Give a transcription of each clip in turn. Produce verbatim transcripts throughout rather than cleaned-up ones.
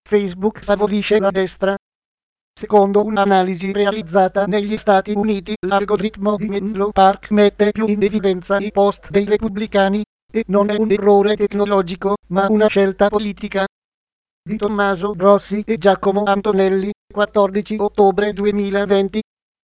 Facebook favorisce la destra. Secondo un'analisi realizzata negli Stati Uniti, l'algoritmo di Menlo Park mette più in evidenza i post dei repubblicani, e non è un errore tecnologico, ma una scelta politica. Di Tommaso Grossi e Giacomo Antonelli, quattordici ottobre duemilaventi.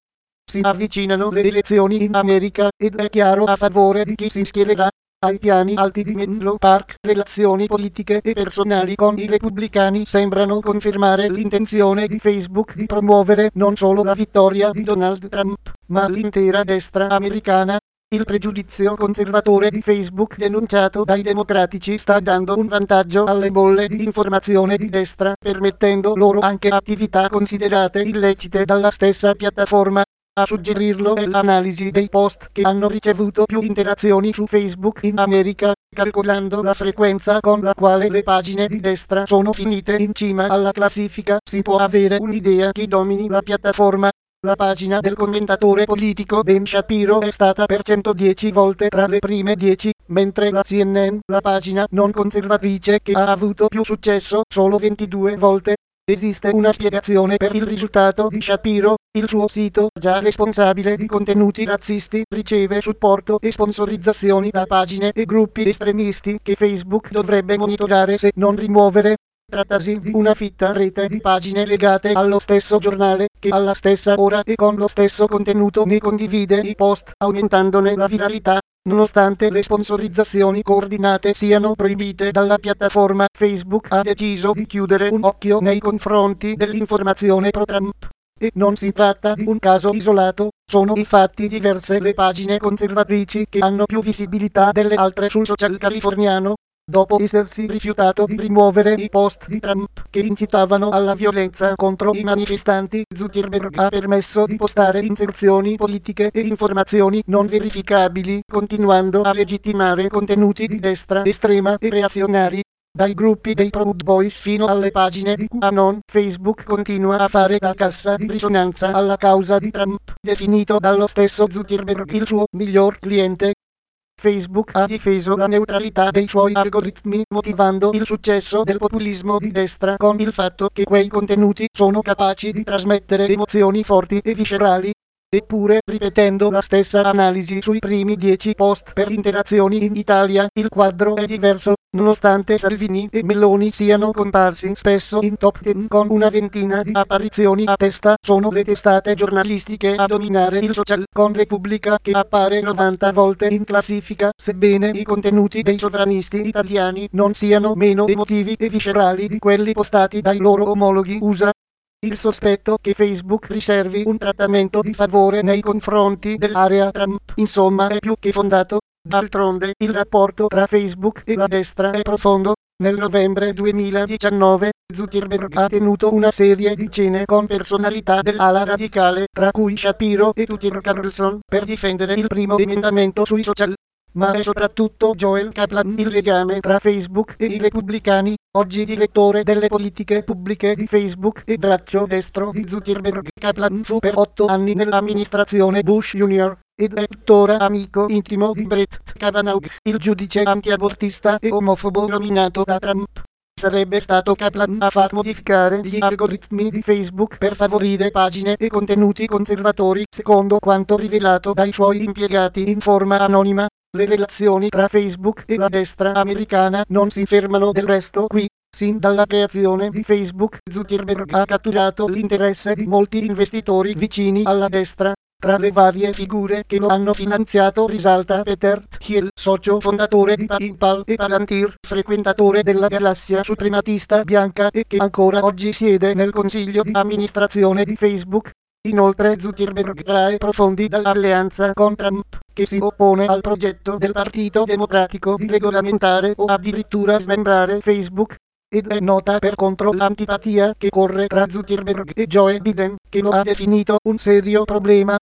Si avvicinano le elezioni in America ed è chiaro a favore di chi si schiererà. Ai piani alti di Menlo Park, relazioni politiche e personali con i repubblicani sembrano confermare l'intenzione di Facebook di promuovere non solo la vittoria di Donald Trump, ma l'intera destra americana. Il pregiudizio conservatore di Facebook denunciato dai democratici sta dando un vantaggio alle bolle di informazione di destra, permettendo loro anche attività considerate illecite dalla stessa piattaforma. A suggerirlo è l'analisi dei post che hanno ricevuto più interazioni su Facebook in America, calcolando la frequenza con la quale le pagine di destra sono finite in cima alla classifica. Si può avere un'idea chi domini la piattaforma. La pagina del commentatore politico Ben Shapiro è stata per centodieci volte tra le prime dieci, mentre la C N N, la pagina non conservatrice che ha avuto più successo, solo ventidue volte. Esiste una spiegazione per il risultato di Shapiro: il suo sito, già responsabile di contenuti razzisti, riceve supporto e sponsorizzazioni da pagine e gruppi estremisti che Facebook dovrebbe monitorare se non rimuovere. Trattasi di una fitta rete di pagine legate allo stesso giornale, che alla stessa ora e con lo stesso contenuto ne condivide i post, aumentandone la viralità. Nonostante le sponsorizzazioni coordinate siano proibite dalla piattaforma, Facebook ha deciso di chiudere un occhio nei confronti dell'informazione pro-Trump. E non si tratta di un caso isolato, sono infatti diverse le pagine conservatrici che hanno più visibilità delle altre sul social californiano. Dopo essersi rifiutato di rimuovere i post di Trump che incitavano alla violenza contro i manifestanti, Zuckerberg ha permesso di postare inserzioni politiche e informazioni non verificabili, continuando a legittimare contenuti di destra estrema e reazionari. Dai gruppi dei Proud Boys fino alle pagine di QAnon, Facebook continua a fare da cassa di risonanza alla causa di Trump, definito dallo stesso Zuckerberg il suo miglior cliente. Facebook ha difeso la neutralità dei suoi algoritmi, motivando il successo del populismo di destra con il fatto che quei contenuti sono capaci di trasmettere emozioni forti e viscerali. Eppure, ripetendo la stessa analisi sui primi dieci post per interazioni in Italia, il quadro è diverso. Nonostante Salvini e Meloni siano comparsi spesso in top dieci con una ventina di apparizioni a testa, sono le testate giornalistiche a dominare il social, con Repubblica che appare novanta volte in classifica, sebbene i contenuti dei sovranisti italiani non siano meno emotivi e viscerali di quelli postati dai loro omologhi U S A. Il sospetto che Facebook riservi un trattamento di favore nei confronti dell'area Trump, insomma, è più che fondato. D'altronde, il rapporto tra Facebook e la destra è profondo. Nel novembre duemiladiciannove, Zuckerberg ha tenuto una serie di cene con personalità dell'ala radicale, tra cui Shapiro e Tucker Carlson, per difendere il primo emendamento sui social. Ma è soprattutto Joel Kaplan il legame tra Facebook e i repubblicani, oggi direttore delle politiche pubbliche di Facebook e braccio destro di Zuckerberg. Kaplan fu per otto anni nell'amministrazione Bush Junior ed è tuttora amico intimo di Brett Kavanaugh, il giudice antiabortista e omofobo nominato da Trump. Sarebbe stato Kaplan a far modificare gli algoritmi di Facebook per favorire pagine e contenuti conservatori, secondo quanto rivelato dai suoi impiegati in forma anonima. Le relazioni tra Facebook e la destra americana non si fermano del resto qui. Sin dalla creazione di Facebook, Zuckerberg ha catturato l'interesse di molti investitori vicini alla destra. Tra le varie figure che lo hanno finanziato risalta Peter Thiel, socio fondatore di PayPal, e Palantir, frequentatore della galassia suprematista bianca e che ancora oggi siede nel consiglio di amministrazione di Facebook. Inoltre Zuckerberg trae profondi dall'alleanza con Trump, che si oppone al progetto del Partito Democratico di regolamentare o addirittura smembrare Facebook. Ed è nota per contro l'antipatia che corre tra Zuckerberg e Joe Biden, che lo ha definito un serio problema